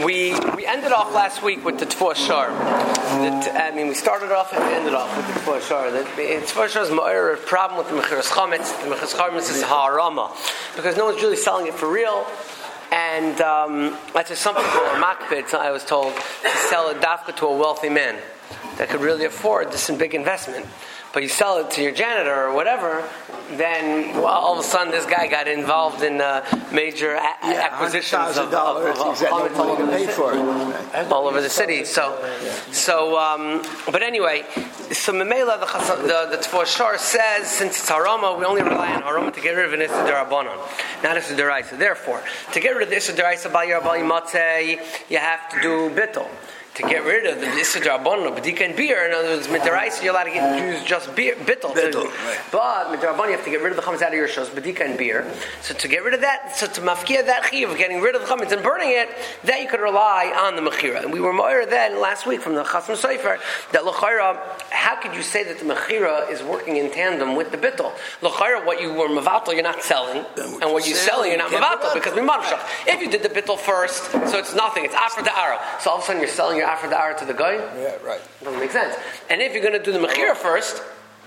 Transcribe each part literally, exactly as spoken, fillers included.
we we ended off last week with the Tfuah Shar. I mean, we started off and we ended off with the Tfuah Shar. The Tfuah Shar is a problem with the Mechiras Chametz. The Mechiras Chametz is Ha'arama, because no one's really selling it for real. And um, that's just something called a makbid. I was told to sell a dafka to a wealthy man that could really afford this big investment. But you sell it to your janitor or whatever, then well, all of a sudden this guy got involved in uh, major a- yeah, acquisitions of, dollars, of, of, exactly of all, over pay for it. all over the city. So, so, um, but anyway, so Memela the the, the Tfuah Shar says since it's harama, we only rely on harama to get rid of an issa derabanan, not issa deraisa. Therefore, to get rid of the issa deraisa bal yarbal matzeh, you have to do bittul. To get rid of the Issa D'Rabbanan, B'dika and beer, in other words, Mitzvah, you're allowed to get, use just beer, bittul. Bittul, right. But Mitzvah, you have to get rid of the chametz out of your shows, B'dika and beer. So to get rid of that, so to mafkia that chiv of getting rid of the chametz and burning it, that you could rely on the mechira. And we were moira then last week from the Chasam Sofer that l'chayra, how could you say that the mechira is working in tandem with the bittul? L'chayra, what you were mavatal, you're not selling, and what you're selling, you're not mavatal because mimarshach. If you did the bittul first, so it's nothing, it's after the arrow. So all of a sudden you're selling your after the hour to the guy? Yeah, right. Doesn't make sense. And if you're going to do the mechira first,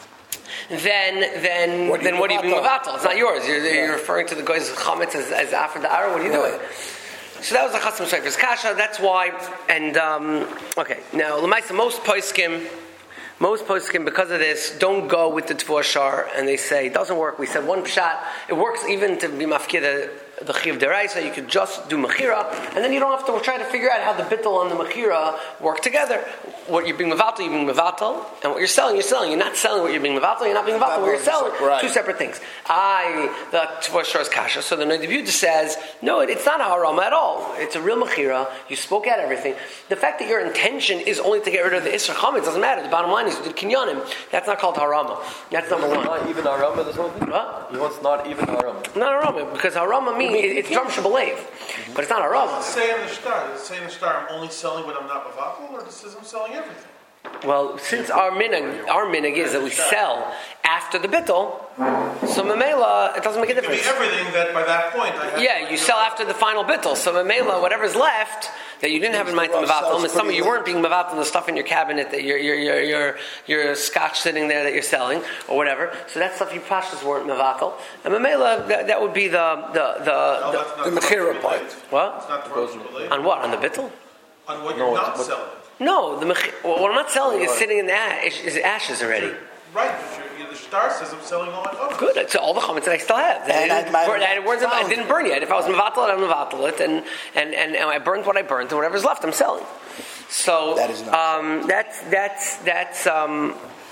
then then what then what are you being mavatal? It's not yours. You're, yeah. you're referring to the guy's chametz as, as after the hour. What are you right. doing? So that was the Chasam Sofer's kasha. That's why. And um, okay, now l'maisa most poskim. Most poskim, because of this, don't go with the Tfuah Shar, and they say it doesn't work. We said one pshat. It works even to be mafkir the the chiv deraisa. You could just do mechira, and then you don't have to try to figure out how the bittul and the mechira work together. What you're being mevatel, you're being mevatel, and what you're selling, you're selling. You're not selling what you're being mevatel. You're not being mevatel. What you're selling, right. Two separate things. I the Tfuah Shar's kasha. So the Noda says no, it, it's not a harama at all. It's a real mechira. You spoke out everything. The fact that your intention is only to get rid of the isra chametz doesn't matter. The bottom line is you did kinyanim. That's not called harama. That's number one. Not even harama. This whole thing. What? You want it's not even harama. Not harama because harama means it, it's drum shabalev, but it's not harama. Does it say in the star? Does it say in the star I'm only selling when I'm not mavatal, or does it say I'm selling everything? Well, since our minhag, our minhag is that we sell after the bittul, so memela it doesn't make a It could difference. be everything that by that point I have. Yeah, you sell after the final bittul. So memela, whatever's left that you didn't have in mind to mevatel, and some of you weren't being mevatel the stuff in your cabinet that your your your your your scotch sitting there that you're selling or whatever. So that stuff you pashas weren't mevatel, and memela that, that would be the the the No, the, that's not the mechira part. what It's not the on what on the bittul. On what you're No, not what- selling. No, the mech- what I'm not selling is sitting in the ash, is ashes already. Right, but you're, the star says I'm selling all my chametz. Good. So all the chametz that I still have. That And I, I didn't might- burn, I, didn't, I didn't burn yet. If I was mevatel it, I'm mevatel it, and, and, and, and I burnt what I burnt, and whatever's left, I'm selling. So That is not um, that's that's that's um,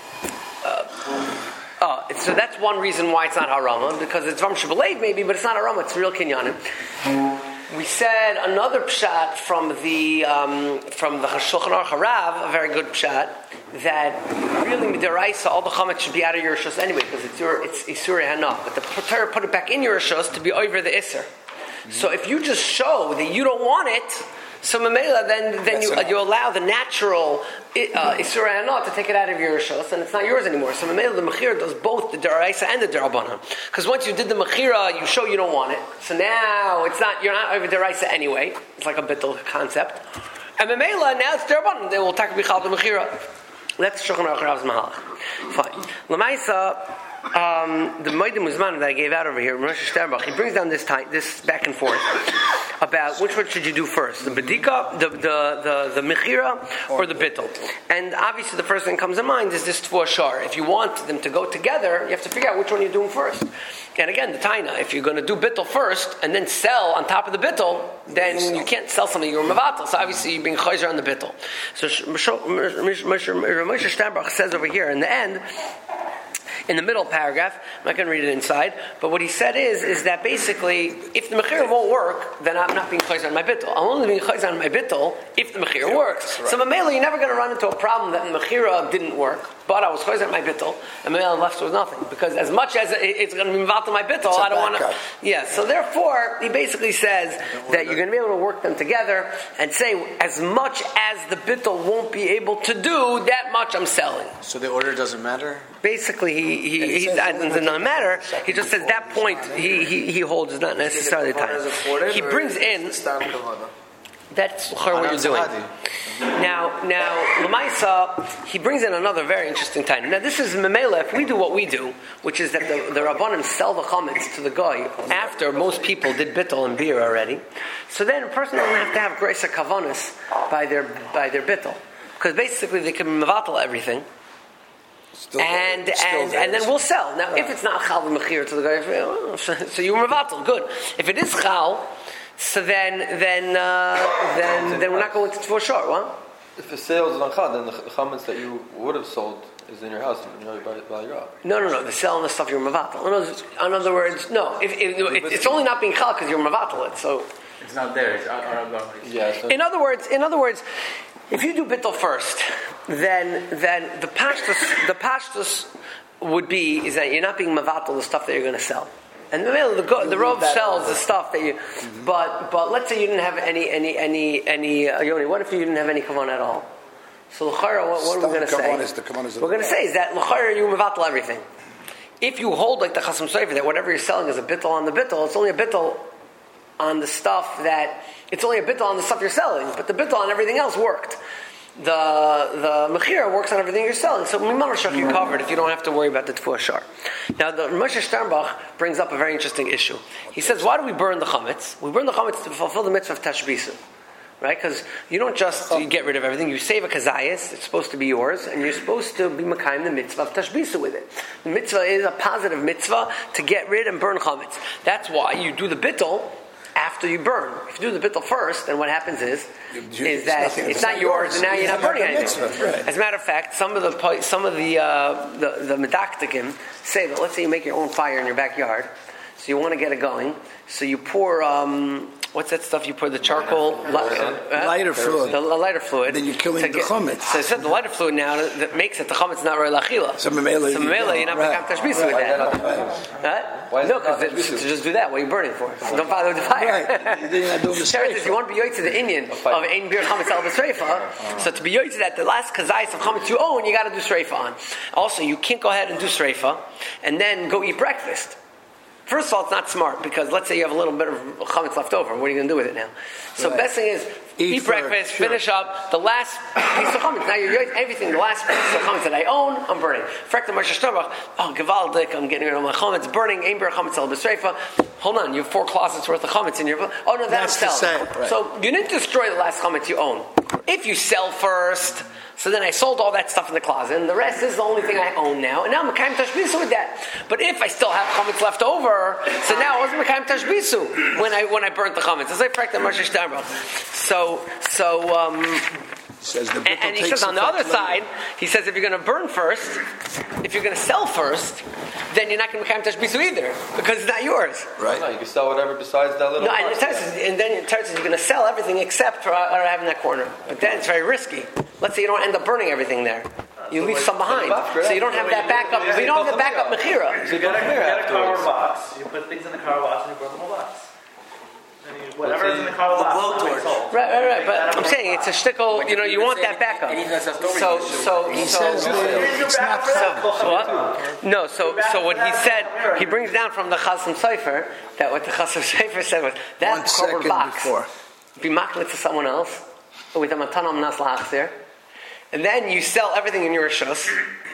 uh, uh, so that's one reason why it's not harama, because it's from shabalev maybe, but it's not harama. It's real kinyanim. We said another pshat from the um, from the Shulchan Aruch Harav, a very good pshat, that really midiraisa all the chametz should be out of your rishos anyway because it's your it's isur hana, but the Torah put it back in your rishos to be over the iser. Mm-hmm. So if you just show that you don't want it, so mamela, then then you uh, you allow the natural uh, isur hana to take it out of your rishos, and it's not yours anymore. So mamela, the mechira does both the deraisa and the derabanan, because once you did the mechira, you show you don't want it. So now it's not you're not over deraisa anyway. It's like a bittul concept, and mamela now it's derabanan. They will take bichal the mechira. Let's Shulchan Aruch Harav's mahalach. Fine. Lamaisa, um, the Moedim Muzman that I gave out over here, Rosh Sternbach, he brings down this time, this back and forth about which one should you do first, the bedika, the the the, the mechira, or the bittul. And obviously, the first thing that comes in mind is this Tfuah Shar. If you want them to go together, you have to figure out which one you're doing first. And again, the taina, if you're going to do bittul first and then sell on top of the bittul, then you can't sell something you're mevatel. So obviously, you're being chayzer on the bittul. So Moshe Sternbach says over here in the end, in the middle paragraph, I'm not going to read it inside, but what he said is is that basically, if the mechira won't work, then I'm not being chayzer on my bittul. I'm only being chayzer on my bittul if the mechira works. Right. So mamela, you're never going to run into a problem that the mechira didn't work, but I was chayzer on my bittul, and mamela left with nothing, because as much as it's going to be involved in my bittul, I don't want to. Yeah. So therefore, he basically says that you're going to be able to work them together and say as much as the bittul won't be able to do, that much I'm selling. So the order doesn't matter? Basically, he he, he, he that does not matter. He just says that point he, he, he holds is not necessarily time. He brings in. That's what you're doing. Now, now, Lamaisa, he brings in another very interesting time. Now, this is Memela. If we do what we do, which is that the, the Rabbanim sell the chametz to the guy after most people did bittul and beer already, so then a person doesn't have to have grace kavanas by their by their bittul, because basically they can mevatel everything. Still and there. and Still and then we'll sell. Now, yeah. if it's not chal v'mechir to the guy, so you mevatel, good. If it is chal, so then then uh, then then we're not going to for sure, what? If the sale is on chal, then the chametz that you would have sold is in your house, and you know you buy it out. No, no, no. The sell and the stuff you're mevatel. In other, in other words, no. If, if, it, it's only not being chal because you're mevatel it. So it's not there. It's out. Yeah. So in other words, in other words. If you do bittul first, then then the pashtus the pashtus would be is that you're not being mevatel the stuff that you're going to sell, and the the, the Rov sells the stuff that you. Mm-hmm. But but let's say you didn't have any any any any uh, Yoni. What if you didn't have any kavan at all? So l'chara, what, what are we going to say? Is the is We're going to say is that l'chara you mevatel everything. If you hold like the chasam sofer that whatever you're selling is a bittul on the bittul, it's only a bittul on the stuff that. It's only a bittul on the stuff you're selling, but the bittul on everything else worked. The the mechira works on everything you're selling, so mimarashach you're covered if you don't have to worry about the tfuah shar. Now the Moshe Sternbach brings up a very interesting issue. He says, why do we burn the chametz? We burn the chametz to fulfill the mitzvah of tashbisu, right? Because you don't just you get rid of everything. You save a kazayas; it's supposed to be yours, and you're supposed to be makayim the mitzvah of tashbisu with it. The mitzvah is a positive mitzvah to get rid and burn chametz. That's why you do the bittul after you burn. If you do the bittul first, then what happens is, you, is that it's, it's not yours, and now you're not burning anything. Right. As a matter of fact, some of the some of the uh, the, the medaktikim say that let's say you make your own fire in your backyard, so you want to get it going, so you pour. Um, What's that stuff you put the charcoal li- uh, lighter fluid? The, the lighter fluid. Then you're killing the get, chametz. So I said the lighter fluid now that makes it the chametz not really lachila. So memela, so memela, you're not right. making tashbisu right. with that. Right. Why no, because to just do that. What are you burning for? So don't bother with the fire. Right. If you want to be yoyt to the Indian of ein bir chametz al b'sreifa, so to be yoyt to that, the last kazayis of chametz you own, you got to do sreifa on. Also, you can't go ahead and do sreifa and then go eat breakfast. First of all, it's not smart because let's say you have a little bit of chametz left over. What are you going to do with it now? So right. best thing is eat, eat breakfast, sure. finish up the last piece of chametz. Now you're everything. The last piece of chametz that I own, I'm burning. Frekta Moshe Sternbach. Oh, gevaldik! I'm getting rid of my chametz. Burning. Ein ber chametz al b'sreifa. Hold on, you have four closets worth of chametz in your. Oh no, that's I'm selling. Right. So you didn't destroy the last chametz you own. If you sell first. So then I sold all that stuff in the closet, and the rest is the only thing I own now. And now I'm Mekayim Tashbisu with that. But if I still have chametz left over, so now I wasn't Mekayim Tashbisu when I when I burnt the chametz. As I practiced Moshe Sternbach. So so um, says the and, and he says on the other later. side, he says if you're going to burn first, if you're going to sell first, then you're not going to Mekayim Tashbisu either because it's not yours. Right? No, you can sell whatever besides that little. No, and, it tells us, and then it tells us you're going to sell everything except for uh, having that corner. But then it's very risky. Let's say you don't end up burning everything there. You leave some behind. So you don't have that backup. You don't have the backup mechira. So you get a, you get a car box. You put things in the car box and you burn the whole box. And you, whatever's in the car box. Right, right, right. But I'm saying it's a shtickle. You know, you want that backup. So, so he so, says it's not so what? No. So, so what he said, he brings down from the Chasam Sofer that what the Chasam Sofer said was that corporate box before. be maklit to someone else with a matanam nas la'achzir. And then you sell everything in your rishos.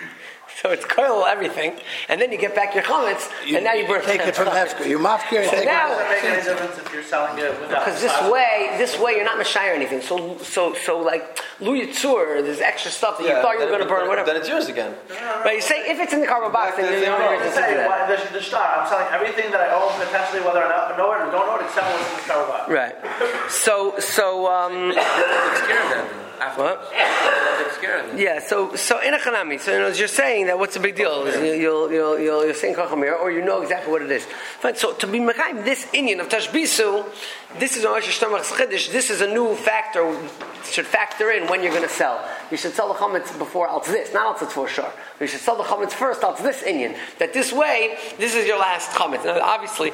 So it's koil everything. And then you get back your chametz, and now you burn take it from Hefker. You mafkir and so take now, it. Does it make any difference if you're selling it without? Because this way, this way you're not mashayir anything. So, so, so like lu yitzur, there's extra stuff that yeah, you thought you were going to burn, whatever. Then it's yours again. But you say if it's in the cardboard box, then you're not going to do that. The, the star, I'm selling everything that I own potentially, whether or not I know it or don't know it, except what's in the cardboard box. Right. So, so. Um, After what? Yeah, so so in a chanami, so you know, you're saying that what's the big deal? Is you, you'll you'll you'll you're saying kachamir, or you know exactly what it is. Fine. So to be mekayim this Indian of tashbisu, this is a Moshe Sternbach's chiddush. This is a new factor. Should factor in when you're going to sell. You should sell the chametz before al this, not al for sure. You should sell the chametz first al this Indian. That this way, this is your last chametz. Now, obviously,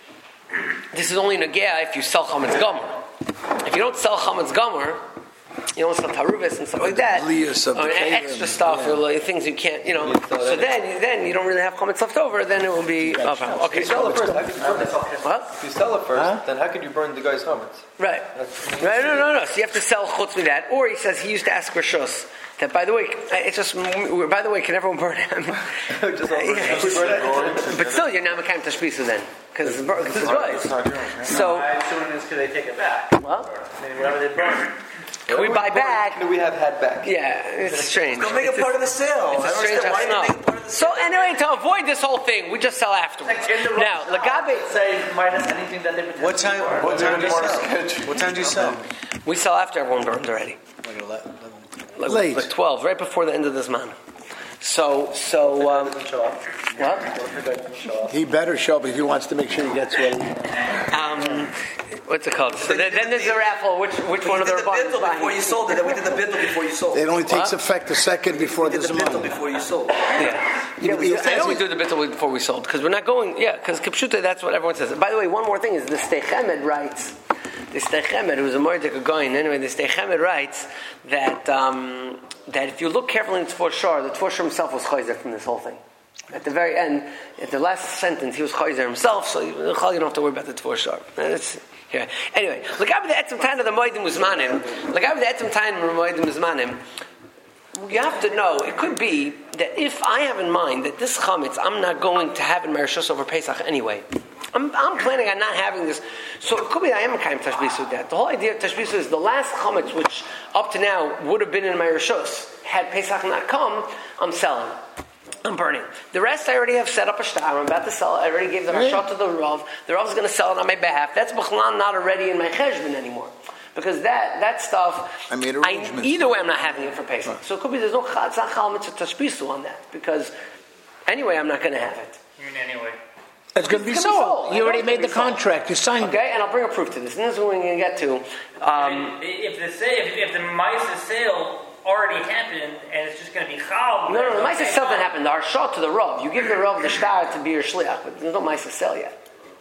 this is only nagea if you sell chametz gomer. If you don't sell chametz gomer. you don't sell taruvis and stuff like that. Lias of or the keilim, extra stuff, yeah. or like things you can't, you know. You sell So that. then, then you don't really have chametz left over. Then it will be oh, fine. If Okay. you sell it first, how could you burn it? What? If you sell it first, Huh? then how could you burn the guy's chametz? Right. Right. No, no, no. So you have to sell chutz with that. Or he says he used to ask rishus. That, by the way, it's just. By the way, can everyone burn it? I mean, Just all yeah, burn it. but still, you're not mekayim tashbisu then, because it's guys. So, I assume it's because they take it back. well, I mean, whatever they burn. can we buy back? Do we have had back? Yeah, it's strange. Don't make it part of the sale. It's I a don't strange understand why you make it part of asna. the So sale. anyway, to avoid this whole thing, we just sell afterwards. Like in the Now, lagabe, say minus anything that they potentially What time? burn. What time do you sell? What time do you sell? we sell after everyone burns already. Like eleven. Like, Late. like twelve, right before the end of this month. So, so um, what? He better show up if he wants to make sure he gets ready. Um, what's it called? So then, then there's the raffle. Which which one We of the did the Rabbanim is bindle before buying? you sold it. Then we did the bindle before you sold. It only takes What? effect a second before We did there's the a bindle money. before you sold. Yeah, yeah. We, I know we do the bittul before we sold because we're not going. Yeah, because kipshuta. That's what everyone says. By the way, one more thing is the Steichemed writes. The Steichemed, who's a Mordecai Goyin, anyway, the Steichemed writes that um, that if you look carefully in Tfor Shor, the Tfor Shor himself was chayzer from this whole thing. At the very end, at the last sentence, he was chayzer himself, so you don't have to worry about the Tfor Shor. That's here. Anyway, look at the etzem time of the Moedim Uzmanim. Look at the etzem time of the Moedim Uzmanim. You have to know, it could be that if I have in mind that this chametz I'm not going to have in my Rishos over Pesach anyway. I'm, I'm planning on not having this. So it could be I am kind of tashbisu with that. The whole idea of tashbisu is the last chametz, which up to now would have been in my Rishos. Had Pesach not come, I'm selling. I'm burning. The rest I already have set up a shtar. I'm about to sell it. I already gave the rashot to the Rav. The Rav is going to sell it on my behalf. That's b'chlan not already in my cheshbon anymore. Because that, that stuff, I made arrangements. either way I'm not having it for Pesach. Right. So it could be there's no chal mitzvah tashbisu on that. Because anyway I'm not going to have it. You mean anyway? It's going to be It's gonna be sold. sold. You I already know made it's the gonna be contract. You signed it. Okay, and I'll bring a proof to this. And this is what we're going to get to. Um, if the sale, if, if the Misa sale already happened and it's just going to be chal. no, no, the Maisa sale didn't happen. The Harshot to the Rav. You give the Rav the shtar to be your shliach, but there's no Maisa sale yet.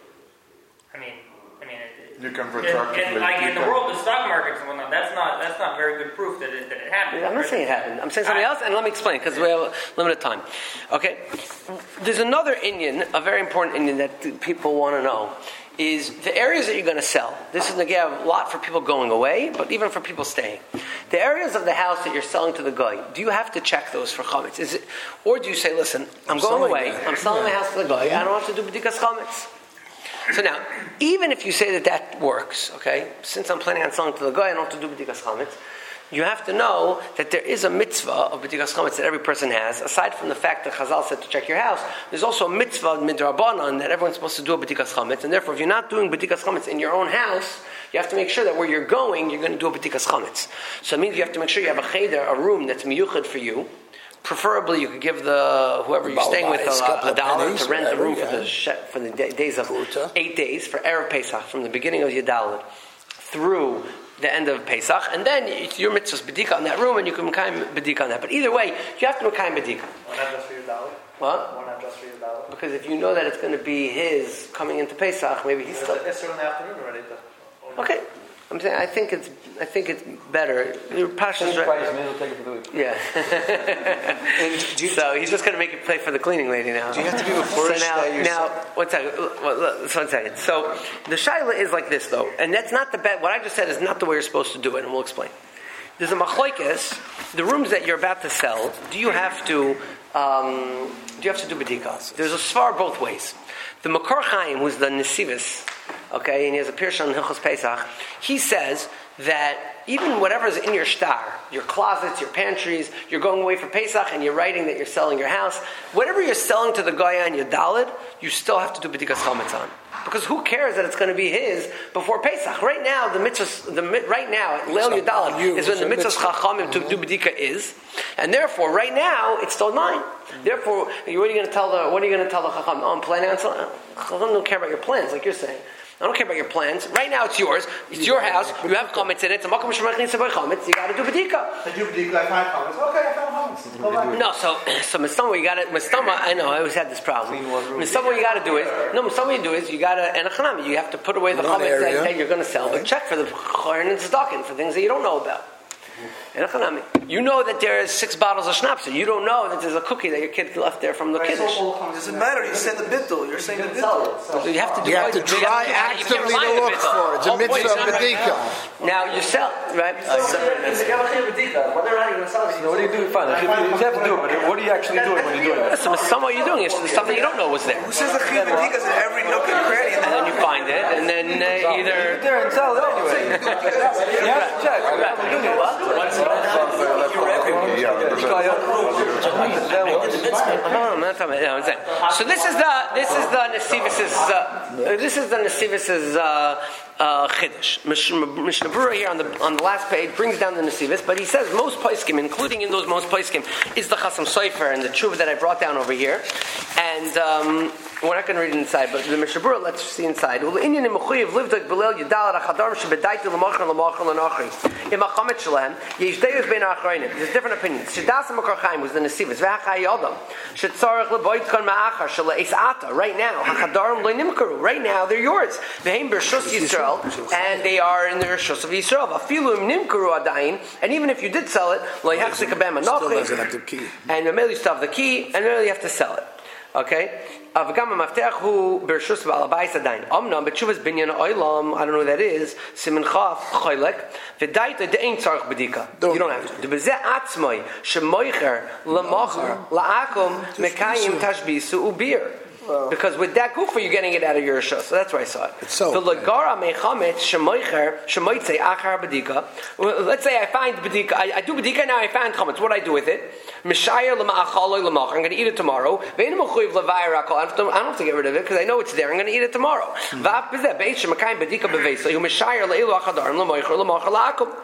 I mean, I mean, it, You can in, retract it in, later. like in the You world of stock markets and whatnot, that's not that's not very good proof that it, that it happened. I'm not saying it happened. I'm saying something else, and let me explain, because we have limited time. Okay? There's another Indian, a very important Indian that people want to know, is the areas that you're going to sell. This is, again, a lot for people going away, but even for people staying. The areas of the house that you're selling to the guy, do you have to check those for chametz? Is it, or do you say, listen, I'm, I'm going selling away, that. I'm selling my house to the guy, I don't have to do b'dikas chametz. So now, even if you say that that works, okay, since I'm planning on selling to the guy, I don't have to do b'dikas chametz, you have to know that there is a mitzvah of b'dikas chametz that every person has. Aside from the fact that Chazal said to check your house, there's also a mitzvah midrabanan that everyone's supposed to do a b'dikas chametz, and therefore, if you're not doing b'dikas chametz in your own house, you have to make sure that where you're going, you're going to do a b'dikas chametz. So it means you have to make sure you have a cheder, a room that's miyuchad for you. Preferably, you could give the whoever you're staying with a, a dollar to rent the room for the she, for the days of eight days for Erev Pesach, from the beginning of Yadalad through the end of Pesach, and then it's your mitzvah's bedika on that room, and you can mekayim bedika on that. But either way, you have to mekayim bedika. One address for your dollar. What? One address for your dollar. Because if you know that it's going to be his coming into Pesach, maybe he's still It's in the afternoon already. Though. okay. I'm saying I think it's I think it's better. Your passion's Same price, right. maybe we'll take it for the week. Yeah. And do you, So he's just going to make it play for the cleaning lady now. do you have to be a So first now, that you're now, one second, well, look, one second. So the shaila is like this, though, and that's not the bet. What I just said is not the way you're supposed to do it, and we'll explain. There's a machlokes. The rooms that you're about to sell, do you have to um, do you have to do bedikas? There's a svar both ways. The Makor Chaim, who's the Nesivis, okay, and he has a Pirush on Hilchos Pesach, he says that even whatever's in your shtar, your closets, your pantries, you're going away for Pesach and you're writing that you're selling your house, whatever you're selling to the guy on your dalid, you still have to do b'dikas chametz on. Because who cares that it's going to be his before Pesach? Right now, the mitzvah, the right now, Leil Yudalid is when the mitzvah chachamim to do b'dika is, and therefore, right now, it's still mine. Therefore, what are you going to tell the? What are you going to tell the chacham? Oh, I'm planning on selling. Chacham don't care about your plans, like you're saying. I don't care about your plans. Right now, it's yours. It's your house. You have chametz in it. You got to do b'dika. I do b'dika, I find comments. Okay, I found comments. Go back. No, so so Mistama, you got to Mistama. I know I always had this problem. Mistama, what you got to do is no. Mistama, what you do is you got to and a chanami. You have to put away the One chametz that, area. that you're going to sell, but check for the chorin and tzedakah for things that you don't know about. You know that there is six bottles of schnapps. You don't know that there's a cookie that your kid left there from the Right, kiddush. so it doesn't matter. You said the bittul. You're saying the bittul. So you have to do You have to you try you have actively find to the look bittul. for it. It's a Oh, boy, mitzvah it's not right bedika. now. Now you sell, right? What do you do? Fine. If you, you have to do it, but what are you actually doing when you're doing it? So some what you're doing is the stuff that you don't know was there. Who says the chiyuv bedika is in every nook and cranny? And then you find it, and then uh, either... You're there and sell it anyway. You have to check. No, I'm not talking about, no, I'm saying. So this is the this is the Nesivis's uh, this is the Nesivis's uh, uh, chiddush. Mishnah Berurah here on the on the last page brings down the Nesivis, but he says most poskim, including in those most poskim, is the Chasam Sofer and the tshuva that I brought down over here, and. Um, We're not going to read it inside, but the Mishnah Berurah, let's see inside. There's a different opinions. Was the Nesivis. Right now, right now they're yours. And they are in the Rishus of Yisrael. And even if you did sell it, Still doesn't have the key. and you still have the key, and then you have to sell it. Okay? Avgam Maftech who Bershus Balabais Adain. Omnam Betshuvas Binyan Oilam, I don't know what that is, Simin Chaf, Choylek, Vidaita de Ein Tzarch Bedika. You don't have to. Debezeh Atzmai, Shemoicher, Lamocher, Laakum, Mekayim Tashbisu Ubir. Because with that gufa, you're getting it out of your rishus. So that's where I saw it. It's so. The lagara mechamet shemoicher shemoitze achar bedika. Let's say I find bedika. I, I do bedika now. I found chametz. What do I do with it? Mishayer lema'achaloi lemach. I'm going to eat it tomorrow. Ve'enim mechuyev levayir akol. I don't have to get rid of it because I know it's there. I'm going to eat it tomorrow. Va'af bezeh beish shemakayim bedika beveisa. Hu mishayer leilu achadarim lemoicher lemocher la'akum.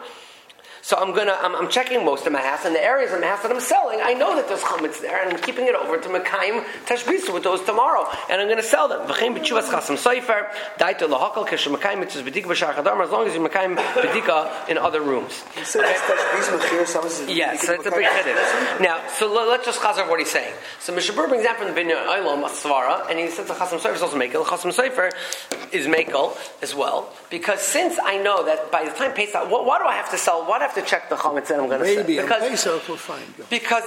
So I'm gonna, I'm, I'm checking most of my house, and the areas of my house that I'm selling, I know that there's chametz there, and I'm keeping it over to Mekayim Tashbisu with those tomorrow, and I'm gonna sell them. V'chein b'tshuvas chasam sofer, daito lahakal keshe Mekayim mitzvahs bedika b'shar chadar, as long as you're Mekayim bedika in other rooms. So that's Tashbisu Mechir. Someone's Yes, that's a big chiddush. Now, so let's just chazar what he's saying. So Mishnah Berurah brings that from the Binyan Olam Svara, and he says the chasam sofer is also mekel. The chasam sofer is mekel as well, because since I know that by the time Pesach, what, why do I have to sell? Why do I have to check the chametz that I'm going to sell? Maybe Because, on Pesach we'll find you. because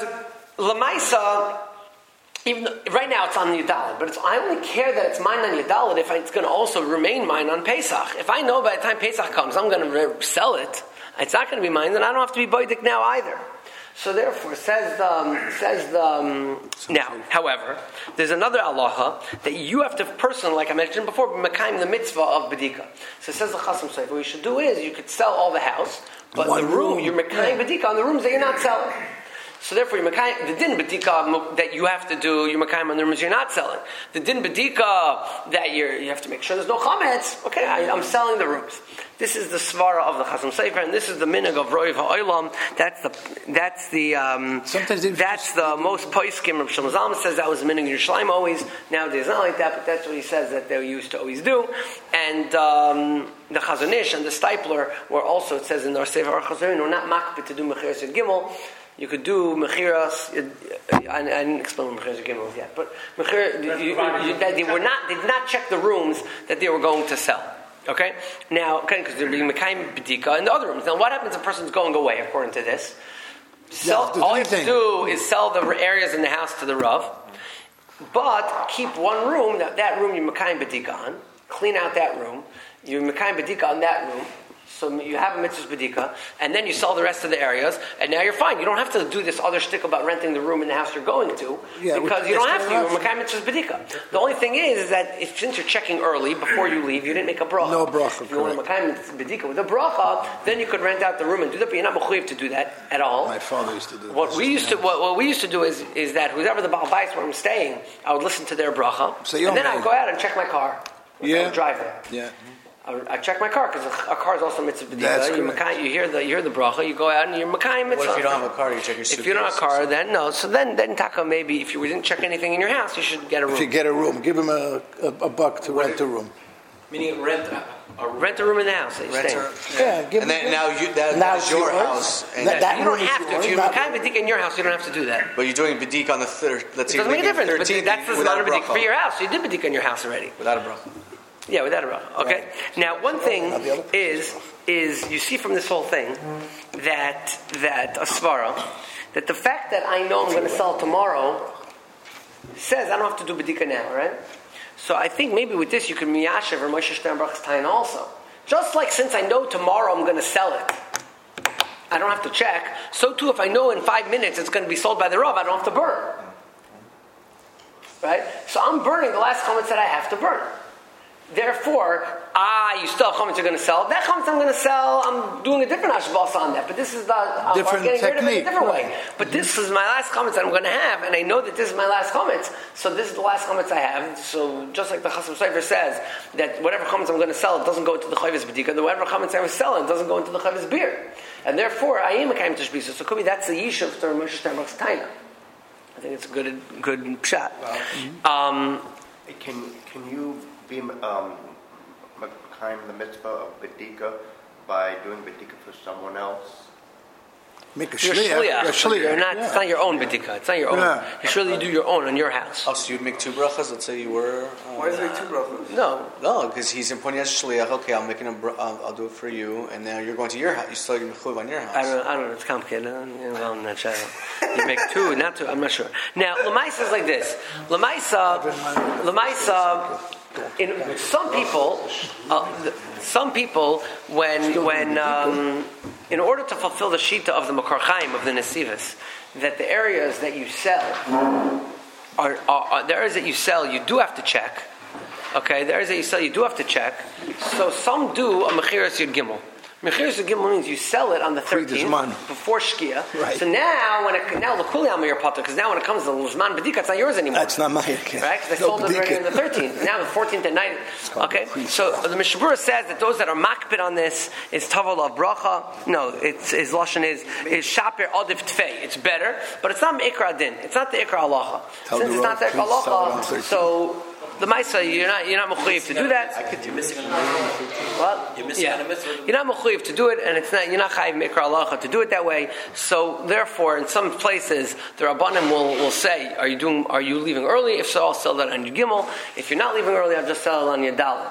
Lamaisa, even though, right now it's on the Yudalit, but it's, I only care that it's mine on Yudalit if I, it's going to also remain mine on Pesach. If I know by the time Pesach comes I'm going to sell it, it's not going to be mine, then I don't have to be boidik now either. So therefore, says the, um, says the, um, now, however, there's another halacha that you have to personally, like I mentioned before, mekayim the mitzvah of bedika. So it says the chasam sofer, what you should do is, you could sell all the house, but One the room, room. you're mekayim bedika on the rooms that you're not selling. So therefore, you're mekayim, the din bedika that you have to do, you're mekayim on the rooms you're not selling. The din bedika that you're, you have to make sure there's no chametz. Okay, I, I'm selling the rooms. This is the svara of the chasam sofer, and this is the minig of roiv ha'olam. That's the that's the um, Sometimes they- that's the most poiskim. Rav Shlomo Zalman says that was the minig in Yerushalayim always. Nowadays it's not like that, but that's what he says that they used to always do. And um, the Chazon Ish and the Stipler were also, it says in our Sefer Chazarin, we're not makbid to do mechiras yud gimel. You could do mechiras. I, I didn't explain what mechiras yud gimel yet, but mechir, you, you, you, they were not. They did not check the rooms that they were going to sell. Okay, now because they're being mekayim bedika in the other rooms. Now, what happens if a person's going away according to this? Sell, Yeah, all you have to anything. do is sell the areas in the house to the Rav, but keep one room. That, that room you mekayim bedika on. Clean out that room. You mekayim bedika on that room. So you have a mitzvah bedika, and then you sell the rest of the areas, and now you're fine. You don't have to do this other shtick about renting the room in the house you're going to, Yeah, because which- you don't that's have to. fair You're mekayim mitzvah bedika. The only thing is, is that if, since you're checking early before you leave, you didn't make a bracha. No bracha, If you want to mekayim mitzvah bedika with a bracha, then you could rent out the room and do that, but you're not mechuyev to do that at all. My father used to do What this. we used to, what, what we used to do is, is that whoever the Baal Bais where I'm staying, I would listen to their bracha, So you and then don't I would know. go out and check my car. I Yeah. would drive there. Yeah. I, would- I check my car because a, a car is also mitzvah That's bedika. You, correct. mekayim- you hear the you hear the bracha, you go out and you're mekayim mitzvah. What if you don't have a car? You check your suitcase. If you don't have a car, then no. So then, then taka maybe if you didn't check anything in your house, you should get a room. If you get a room, give him a, a, a buck to rent a room. Meaning rent a Rent a room in the house that you're Rent staying. her. Yeah, give And him. then now you that, Now that's it's your yours. house. And That- that You don't room is have to. If yours, you're not- mekayim bedika in your house, you don't have to do that. But you're doing bedik on the third. Let's It say doesn't you're make a difference. But thirteenth that's the without not a a bedika for bracha. your house. You did bedika in your house already. Without a bracha. Yeah, without a bracha. Okay. Now, one thing Not the other person. is is you see from this whole thing that that a svara, that the fact that I know I'm going to sell tomorrow says I don't have to do bedika now, right? So I think maybe with this you can miyashav or Moshe Sternbach's tain also. Just like since I know tomorrow I'm going to sell it, I don't have to check. So too, if I know in five minutes it's going to be sold by the Rav, I don't have to burn. Right? So I'm burning the last chametz that I have to burn. Therefore, ah, you still have chametz you're going to sell. That chametz I'm going to sell, I'm doing a different hashbasa on that. But this is the I'm different getting rid of it technique, a different right. way. But this is my last chametz that I'm going to have, and I know that this is my last chametz. So this is the last chametz I have. So just like the Chasam Sofer says that whatever chametz I'm going to sell, it doesn't go into the chayvus bedika. The whatever chametz I was selling doesn't go into the chayvus beer. And therefore, I am a kaim tashbisa. So it could be that's the yishuv to Moshe Sternbach's taina. I think it's a good, good shot. Mm-hmm. Um, Can can you be um, kind the mitzvah of bedika by doing bedika for someone else? Make a You're shliach. shliach. You're but shliach. You're not, Yeah. It's not your own bedika. It's not your own. Yeah. You surely do your own on your house. Oh, so you'd make two brachas? Let's say you were. Uh, Why is there two brachas? No. No, because he's in Ponyas Shliach. Okay, I'm making a. Br- uh, I'll do it for you, and now you're going to your house. You still get mechuv on your house. I don't. I don't know. It's complicated. I don't, you know, well, I'm not sure. You make two, not two. I'm not sure. Now, Lamaisa is like this. Lamaisa, Lamaisa. In some people, uh, some people, when when um, in order to fulfill the shita of the Makar Chaim of the Nesivos, that the areas that you sell are, are, are the areas that you sell, you do have to check. Okay, the areas that you sell, you do have to check. So some do a mechiras yud gimel. Mechiras yud gimel means you sell it on the thirteenth before shkia. Right. So now, when it, now l'kuliam your potter, because now when it comes to l'zman bedika, it's not yours anymore. That's not my account. Right? Because I No sold it already bedika. on the thirteenth. Now the fourteenth at night. Okay? So the Mishabura says that those that are makbid on this is tavel of bracha. No, it's his lashon is is shaper adif tfei. It's better, but it's not ikra din. It's not the ikra halacha. Tell Since the it's not the Rav, ikra please sell it on halacha, thirteen. so the Maisa, you're not you're not mechuyev to do that. I could do missing on the mitzvah. What? You're missing Yeah. on the mitzvah. You're not mechuyev to do it, and it's not you're not chayiv mikra halacha to do it that way. So therefore, in some places, the rabbanim will, will say, "Are you doing? Are you leaving early? If so, I'll sell that on your gimel. If you're not leaving early, I'll just sell it on your dalet."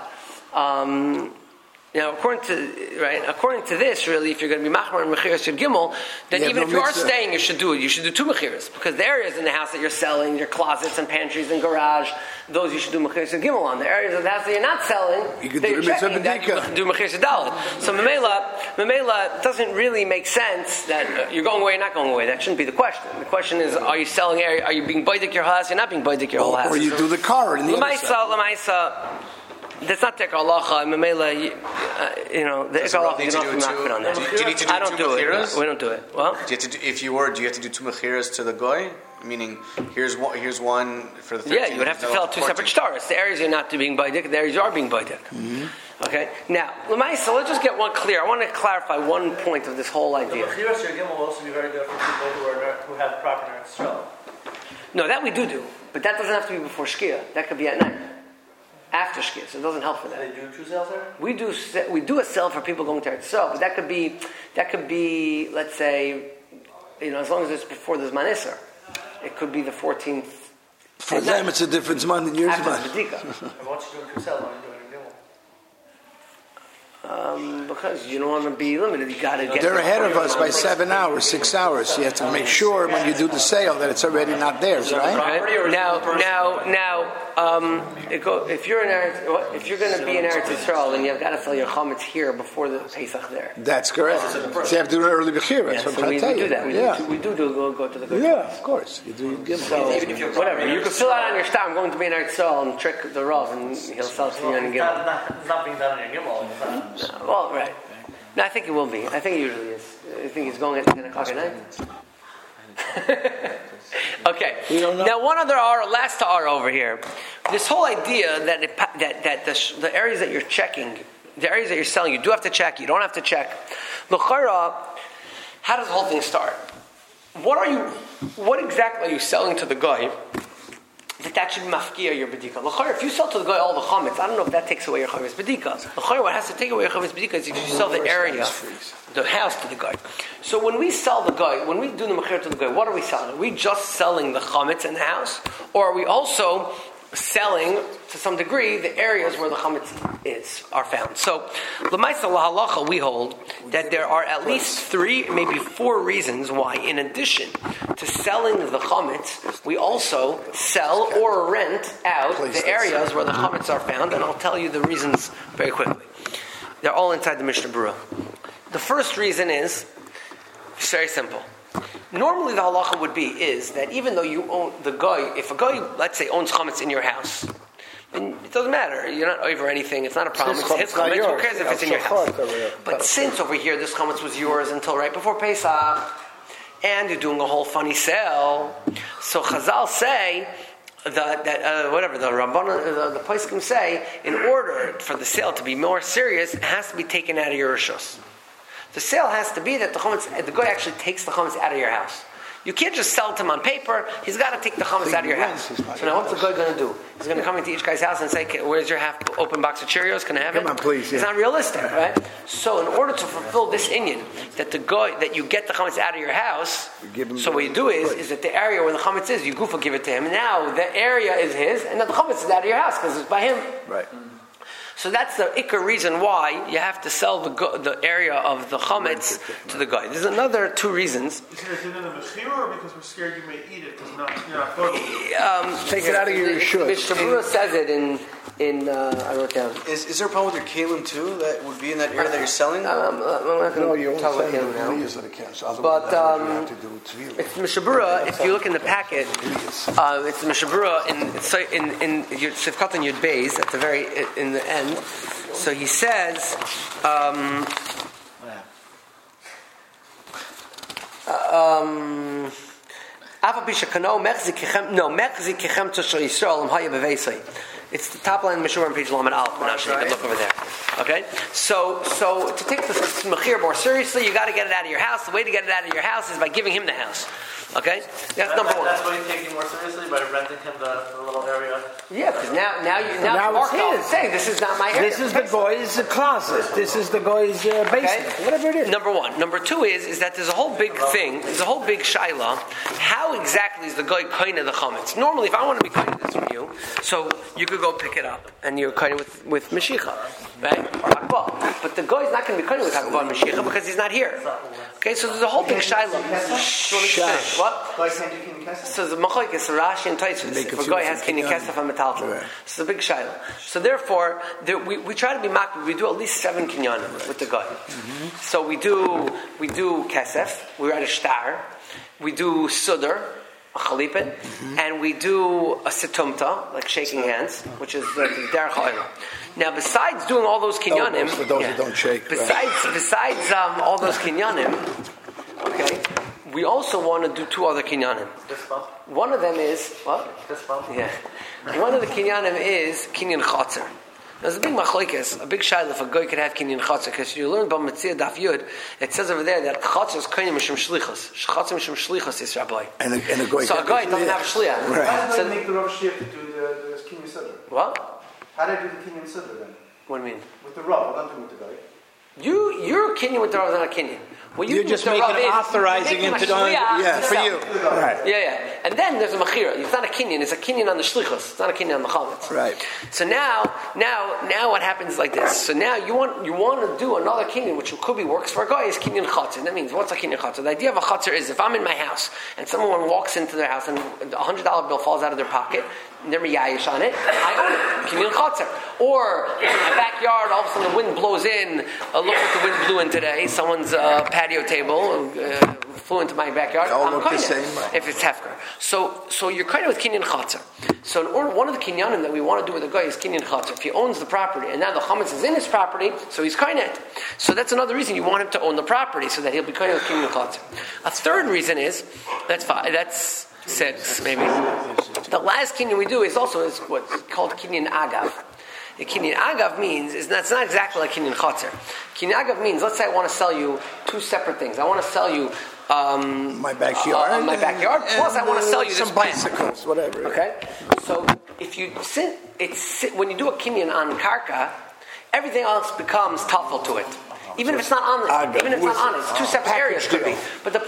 Um, Now, according to right, according to this, really, if you're going to be machmer and mechiras yud gimel, then You have even no if you are mitzvah. staying, you should do it. You should do two mechiras because the areas in the house that you're selling, your closets and pantries and garage, those you should do mechiras yud gimel on. The areas of the house that you're not selling, You could that do you're the mitzvah checking, that you bedika. do mechiras yud dalet. So memela, memela doesn't really make sense that uh, you're going away, or not going away. That shouldn't be the question. The question is, are you selling area? Are you being boidik your house? You're not being boidik your whole house. Or you do the car in the other Lamaisa, side. Lamaisa. That's not Tekar Halacha. Memela, you, uh, you know, the Does Tekar the Rav Halacha, need you to don't do have to knock two- it on that. do you- do you need to do I don't two do it. mechiras? We don't do it. Well, Do you have to do, if you were, do you have to do two mechiras to the goy? Meaning, here's one, here's one for the thirteenth. yeah, you would have to no, sell two separate fourteenth. stars. The areas you're not being boidik, the areas you are being boidik. Mm-hmm. Okay? Now, Lamaisa, let's just get one clear. I want to clarify one point of this whole The idea. mechiras yud gimel will also be very good for people who are who have proper Eretz Yisrael. No, that we do do. But that doesn't have to be before Shkia. That could be at night. After Shkia. So it doesn't help for that. They do two sales there. We do se- we do a sale for people going to Eretz Yisrael, but that could be that could be let's say, you know, as long as it's before the Zman Isser, it could be the fourteenth. For them, it's a different Zman than yours. After the Zman. Bedika. And once you do two sales, why are you doing a gimel? Um, because you don't want to be limited. You got to get. They're ahead of us by seven hours, six hours. You have to make sure when you do the sale that it's already not theirs, right? Okay? Now, now, now, um, it go, if you're in Eretz, what- if you're going to be in Eretz Yisrael, then you've got to sell your chametz here before the Pesach there. That's correct. So you have to do an early bechira. Yeah, That's what so I'm we, trying we to do tell that. you. We, Yeah. do, we do do go, go to the good. Yeah, of course. You do your gimel. So, Even if you're whatever. You can fill out on your star. I'm going to be in Eretz Yisrael and trick the Rav, and he'll sell it to you Well, and it's give not, not, it's not being done in your gimel. It's not. Well, right. No, I think it will be. I think it usually is. I think he's going at ten o'clock at night. Okay. don't know. Now, one other R, last R over here. This whole idea that it, that that the, sh- the areas that you're checking, the areas that you're selling, you do have to check. You don't have to check. L'chara, how does the whole thing start? What are you? What exactly are you selling to the guy? That that should be mafkia your bedika. L'chayr, if you sell to the guy all the chametz, I don't know if that takes away your chametz bedika. L'chayr, what has to take away your chametz bedika is if you sell the area, the house to the guy. So when we sell the guy, when we do the mechir to the guy, what are we selling? Are we just selling the chametz in the house, or are we also selling to some degree the areas where the chametz is are found. So, l'maisa lahalacha, we hold that there are at least three, maybe four reasons why, in addition to selling the chametz, we also sell or rent out the areas where the chametz are found, and I'll tell you the reasons very quickly. They're all inside the Mishnah Berurah. The first reason is it's very simple. Normally, the halacha would be is that even though you own the guy, if a guy, let's say, owns chametz in your house, then it doesn't matter. You're not over anything. It's not a problem. It's his chametz. Who cares if it's in your house? But since over here this chametz was yours until right before Pesach, and you're doing a whole funny sale, so Chazal say that, that uh, whatever the Ramban, the, the Poskim say, in order for the sale to be more serious, it has to be taken out of your rishus. The sale has to be that the chametz, the guy actually takes the chametz out of your house. You can't just sell it to him on paper. He's got to take the chametz out of your house. So now what's the guy going to do? He's going to come into each guy's house and say, "Where's your half open box of Cheerios? Can I have it?" Come on, please. Yeah. It's not realistic, right? So in order to fulfill this inyan, that the guy, that you get the chametz out of your house, so what you do is, is that the area where the chametz is, you goof will give it to him. And now the area is his, and then the chametz is out of your house because it's by him. Right. So that's the ikar reason why you have to sell the the area of the chametz to the guy. There's another two reasons. Is it in the mechira or because we're scared you may eat it because not you're not going to? Um, Take it out of your shoes. Mishnah Berurah says it in in uh, I wrote down. Is, is there a problem with your kalim too that would be in that area that you're selling? Um, I'm not going No, to you tell won't it sell him the now. leaves of the cancer. But um, you have to do tzvila. it's Mishnah Berurah. If you look in the packet, uh, it's Mishnah Berurah in in in Yud Sivkat and Yud Beis at the very in the end. So he says, um, um, no, it's the top line of Mishnah on page Lamed Aleph. You can look over there. Okay, so so to take the mechir more seriously, you got to get it out of your house. The way to get it out of your house is by giving him the house. Okay, that's that, number that, one. That's why you take it more seriously by renting him the, the little area. Yeah, because now now you now, Now Mark it's off his. and say this is not my area. This is the guy's closet. This is the guy's uh, basement. Okay. Whatever it is. Number one. Number two is is that there's a whole big thing. There's a whole big shaila. How exactly is the guy kind of the chametz? Normally, if I want to be kind of this from you, so you could go pick it up and you're kind of with with Mashiach, right? Or Hakbah. But the guy's not going to be kind of with Hakbah and Mashiach because he's not here. Okay, so there's a whole big shaila. What? So the machlokes, Rashi and Tosfos, if a guy has kinyan kesef and metaltal, Right. so it's a big shaila. So therefore, there, we, we try to be makbid. We do at least seven kinyanim with the guy. Mm-hmm. So we do we do kesef. We write a shtar. We do sudar, a chalipin, mm-hmm. and we do a situmta, like shaking hands, which is the, the derech ha'olam. Now, besides doing all those kinyanim, for those yeah, who don't shake. Besides Right. besides um, all those kinyanim, okay. We also want to do two other kinyanim. One of them is what? Yeah. One of the kinyanim is kinyan chatzar. There's a big machlokes, a big shaila if a guy could have kinyan chatzar, because you learn about Metzia Daf Yud, it says over there that chatzar is kinyan mishum shlichus. Chatzar mishum shlichus is rabbi. And a, and a guy So a guy doesn't have a shliach. Right. How did So, I make the Rav Shia to do the, the Kinyan Siddur? what? How did I do the Kinyan Siddur then? What do you mean? With the Rav, I'm not doing with the guy. You you're kinyan with the Rav, not a kinyan. What you You're do just with the making Rav is authorizing you're him making to a do- shliach Yeah, to for sell. you. Right. Yeah, yeah. And then there's a mechira. It's not a kinyan. It's a kinyan on the shlichus. It's not a kinyan on the chametz. Right. So now, now, now, what happens is like this. So now you want you want to do another kinyan, which could be works for a guy, is kinyan chatzar. That means what's a kinyan chatzar? The idea of a chatzar is if I'm in my house and someone walks into their house and a hundred dollar bill falls out of their pocket. And they're miyayish on it. I own it. Kinyan chatzar. Or in my backyard, all of a sudden the wind blows in. Uh, look what the wind blew in today. Someone's uh, patio table uh, flew into my backyard. They all I'm look the kinyan, same, right. if it's hefker. So, so you're kind of with kinyan chatzar. So, in order, one of the kinyanim that we want to do with a guy is kinyan chatzar. If he owns the property and now the chametz is in his property, so he's kind of. So that's another reason you want him to own the property so that he'll be kind of with kinyan chatzar. A third reason is that's five. That's six maybe. The last kinyan we do is also is what's called kinyan agav. A kinyan agav means is that's not exactly like kinyan chatzar. Kinyan agav means, let's say I want to sell you two separate things. I want to sell you um, My backyard. uh, my backyard. And, Plus, I want to sell you some this plant. bicycles, whatever. Okay, so if you sit, it's sit, when you do a kinyan on karka, everything else becomes tafel to it. Even if it's not on it, Agav. even if it's not on it, it's two separate areas could be. deal. But the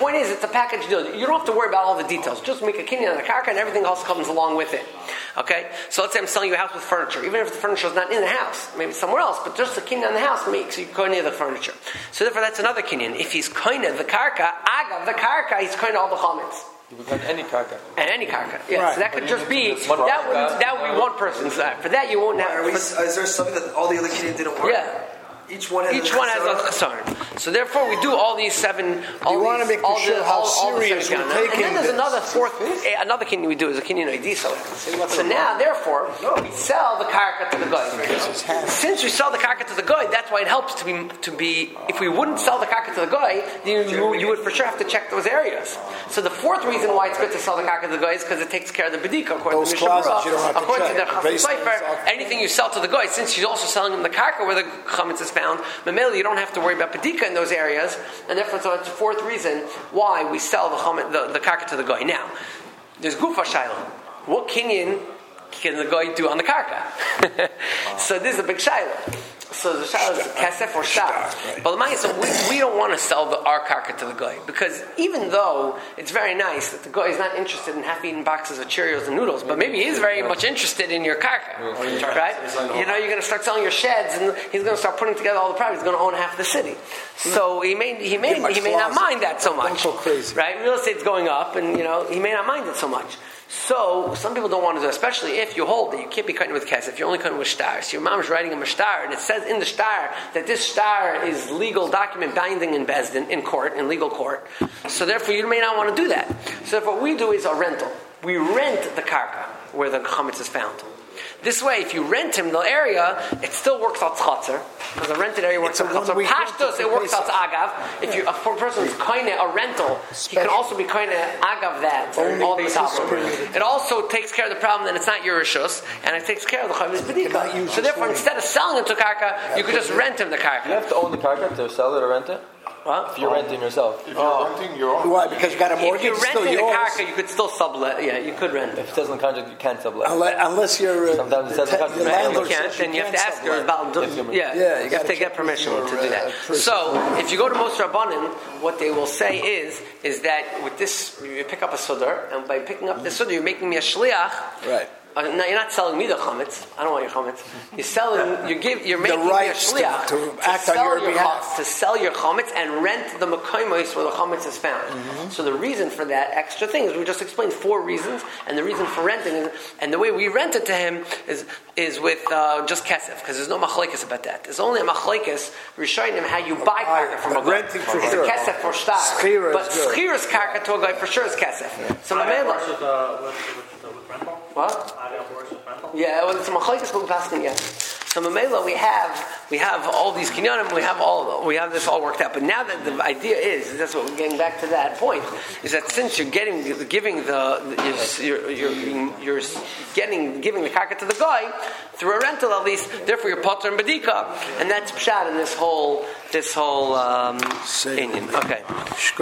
point is, it's a package deal. You don't have to worry about all the details. Just make a kinyan on the karka, and everything else comes along with it. Okay? So let's say I'm selling you a house with furniture. Even if the furniture is not in the house, maybe somewhere else, but just the kinyan on the house makes you koine the furniture. So therefore, that's another kinyan. If he's koine the karka, agav the karka, he's koine all the chametz. You become any karka. And any karka. Yeah, Right. so that could just be, One that would, karka. that would be one person's. Uh, for that, you won't have. Are we, is there something that all the other kinyan didn't work? Yeah. Each one has Each a one has a chasarn. So therefore, we do all these seven. All You wanna these, make all sure the, how all, all the serious seven we're kinyan. And taking then there's this. another fourth, eh, another kinyan we do is a kinyan I D. So, so now, therefore, we sell the karka to the guy. Since we sell the karka to the guy, that's why it helps to be to be. If we wouldn't sell the karka to the guy, then you, you would for sure have to check those areas. So the fourth reason why it's good to sell the karka to the guy is because it takes care of the bedika. According Those to Mishnah closets you don't have to according to the check. Chasam Basements, Sofer, all- anything you sell to the guy, since you're also selling him the karka where the chametz is found, mamela, you don't have to worry about bedika in those areas, and therefore so it's the fourth reason why we sell the chametz, the, the karka to the guy. Now, there's gufa shayla. What kinyan can the guy do on the karka? So this is a big shayla. So the shayla is kasef or shtar. But the so we, we don't want to sell the our karka to the guy, because even though it's very nice that the guy is not interested in half-eaten boxes of Cheerios and noodles, but maybe he's very much interested in your karka, right? You know, you're going to start selling your sheds, and he's going to start putting together all the property. He's going to own half the city. So he may he may he may not mind that so much. Don't go crazy. Right? Real estate's going up, and you know he may not mind it so much. So some people don't want to do it, especially if you hold that you can't be cutting with kesef, you're only cutting with shtar. So your mom's writing a shtar, and it says in the shtar that this shtar is legal document binding in Bezdin, in court, in legal court. So therefore you may not want to do that. So therefore what we do is a rental. We rent the karka where the chametz is found. This way, if you rent him the area, it still works out tzchatzer, because the rented area works out tzchatzer. Pashtos, it works out agav. If you, a person is kind of a rental, he can also be kind of agav that. All the top. It also takes care of the problem that it's not your rishus, and it takes care of the chametz bedika. So therefore, instead of selling him to karka, you could just rent him the karka. You have to own the karka to sell it or rent it? What? If you're renting yourself. If you're renting, you're own. Why? Because you got a If mortgage, you're it's still renting the yours. karka, you could still sublet. Yeah, you could rent it. If it says in the contract, you can't sublet. Unless, unless you're uh, Sometimes it says the, the contract. the Right, You landlord can't, says then you have to ask her sublet. about. If you- Yeah, Yeah, you you have gotta to get check permission with to your, do uh, that. person. So, if you go to Mos Rabbanim, what they will say is, is that with this, you pick up a sudar, and by picking up the sudar, you're making me a shliach. Right. Uh, no, you're not selling me the chametz. I don't want your chametz. You're selling. You give. You're making rights me a shliach to- to act on sell your behalf. cham- to sell your chametz and rent the mekaymos where the chametz is found. Mm-hmm. So the reason for that extra thing is we just explained four reasons, and the reason for renting is, and the way we rent it to him is is with uh, just kesef, because there's no machlekes about that. There's only a machlekes rishonim how you buy karka from a guy. Renting for It's sure. a kesef for shtar, Schira is but good. schira's karka to a guy for sure is kesef. So Agav Mamela- works with, uh, with, with, with rental. what? Agav works with rental. Yeah, well, it's a machlekes but paskin yet. So Mamela, we have we have all these kinyanim, we have all we have this all worked out. But now that the idea is, that's what we're getting back to that point, is that since you're getting giving the you're you're, you're, you're getting giving the karka to the guy through a rental at least, therefore you're potter and bedika, and that's pshat in this whole this whole um, Indian. Okay.